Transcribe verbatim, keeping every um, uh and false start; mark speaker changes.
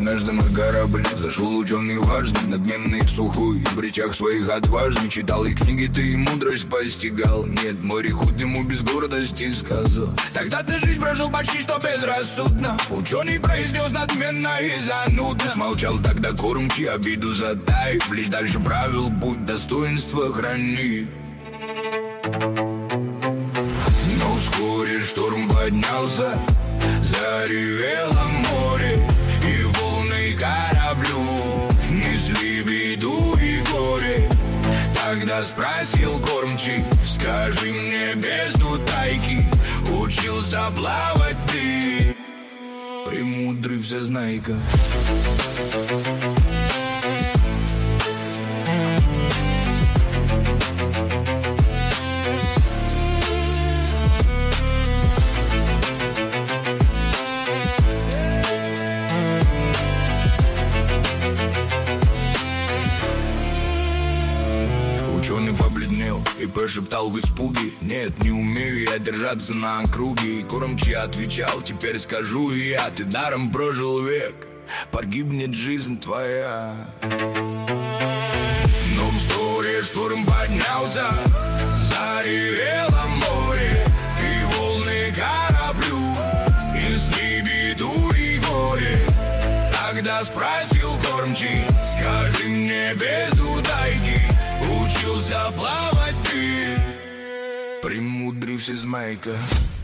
Speaker 1: Однажды мой корабль зашел ученый важный, надменный, сухой, в речах своих отважный. Читал и книги ты, и мудрость постигал. Нет, мореход ему без гордости сказал: тогда ты жизнь прожил почти что безрассудно. Ученый произнес надменно и занудно. Смолчал тогда кормчий, обиду затаив, лишь дальше правил путь, достоинства храни. Но вскоре шторм поднялся, заревело море, и волны кораблю несли беду и горе. Тогда спросил кормчий: скажи мне без утайки, учился плавать ты, премудрый всезнайка? Ученый побледнел и прошептал в испуге: нет, не умею я держаться на округе. И кормчий отвечал: теперь скажу и я, ты даром прожил век, погибнет жизнь твоя. Но вскоре шторм поднялся, заревело море, и волны кораблю несли беду и горе. Тогда спросил кормчий: скажи мне без утайки, учился плавать ты, премудрый всезнайка?